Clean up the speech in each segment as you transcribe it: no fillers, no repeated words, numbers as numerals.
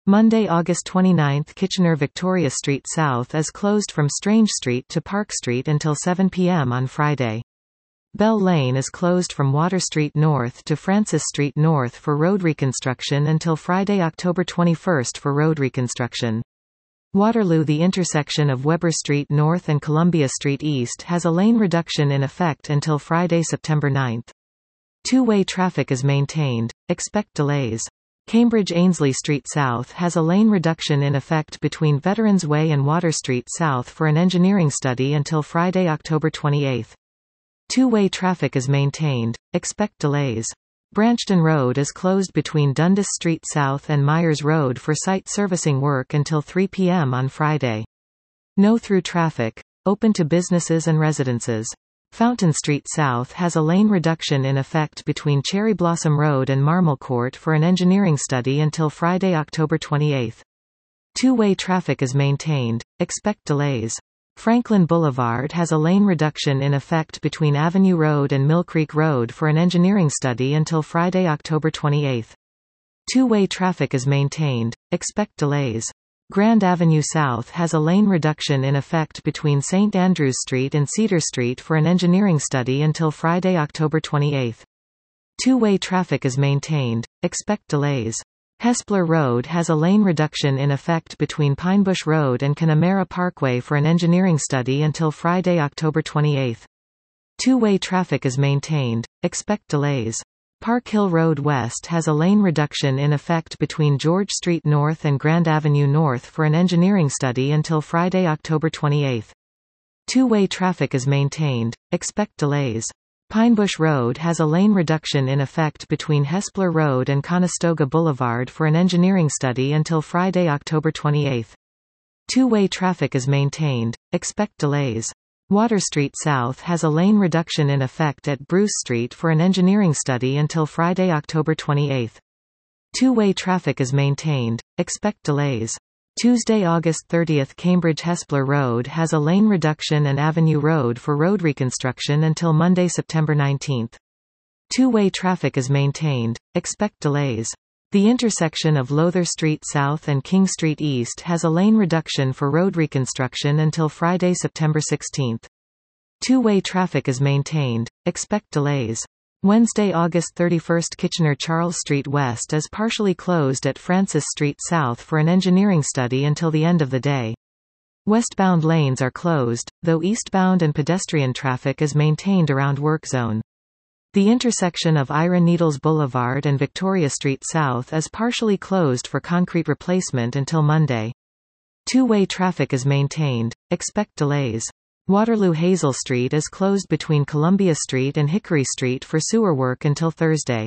Monday, August 29, Kitchener-Victoria Street South is closed from Strange Street to Park Street until 7 p.m. on Friday. Bell Lane is closed from Water Street North to Francis Street North for road reconstruction until Friday, October 21 for road reconstruction. Waterloo, the intersection of Weber Street North and Columbia Street East, has a lane reduction in effect until Friday, September 9. Two-way traffic is maintained. Expect delays. Cambridge Ainslie Street South has a lane reduction in effect between Veterans Way and Water Street South for an engineering study until Friday, October 28. Two-way traffic is maintained. Expect delays. Branchton Road is closed between Dundas Street South and Myers Road for site servicing work until 3 p.m. on Friday. No through traffic. Open to businesses and residences. Fountain Street South has a lane reduction in effect between Cherry Blossom Road and Marmol Court for an engineering study until Friday, October 28. Two-way traffic is maintained. Expect delays. Franklin Boulevard has a lane reduction in effect between Avenue Road and Mill Creek Road for an engineering study until Friday, October 28. Two-way traffic is maintained. Expect delays. Grand Avenue South has a lane reduction in effect between St. Andrews Street and Cedar Street for an engineering study until Friday, October 28. Two-way traffic is maintained. Expect delays. Hespeler Road has a lane reduction in effect between Pinebush Road and Connemara Parkway for an engineering study until Friday, October 28. Two-way traffic is maintained. Expect delays. Park Hill Road West has a lane reduction in effect between George Street North and Grand Avenue North for an engineering study until Friday, October 28. Two-way traffic is maintained. Expect delays. Pinebush Road has a lane reduction in effect between Hespeler Road and Conestoga Boulevard for an engineering study until Friday, October 28. Two-way traffic is maintained. Expect delays. Water Street South has a lane reduction in effect at Bruce Street for an engineering study until Friday, October 28. Two-way traffic is maintained. Expect delays. Tuesday, August 30, Cambridge Hespeler Road has a lane reduction and Avenue Road for road reconstruction until Monday, September 19. Two-way traffic is maintained. Expect delays. The intersection of Lowther Street South and King Street East has a lane reduction for road reconstruction until Friday, September 16. Two-way traffic is maintained. Expect delays. Wednesday, August 31, Kitchener-Charles Street West is partially closed at Francis Street South for an engineering study until the end of the day. Westbound lanes are closed, though eastbound and pedestrian traffic is maintained around work zone. The intersection of Ira Needles Boulevard and Victoria Street South is partially closed for concrete replacement until Monday. Two-way traffic is maintained. Expect delays. Waterloo Hazel Street is closed between Columbia Street and Hickory Street for sewer work until Thursday.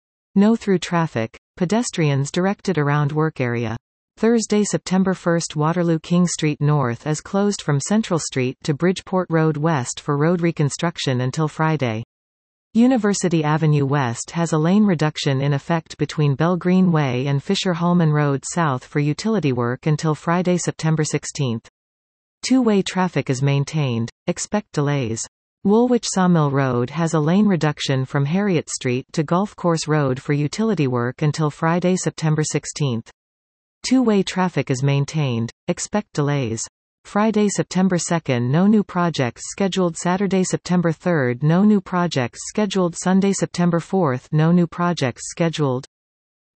No through traffic. Pedestrians directed around work area. Thursday, September 1, Waterloo King Street North is closed from Central Street to Bridgeport Road West for road reconstruction until Friday. University Avenue West has a lane reduction in effect between Bell Green Way and Fisher-Holman Road South for utility work until Friday, September 16. Two-way traffic is maintained. Expect delays. Woolwich Sawmill Road has a lane reduction from Harriet Street to Golf Course Road for utility work until Friday, September 16. Two-way traffic is maintained. Expect delays. Friday, September 2, no new projects scheduled. Saturday, September 3, no new projects scheduled. Sunday, September 4, no new projects scheduled.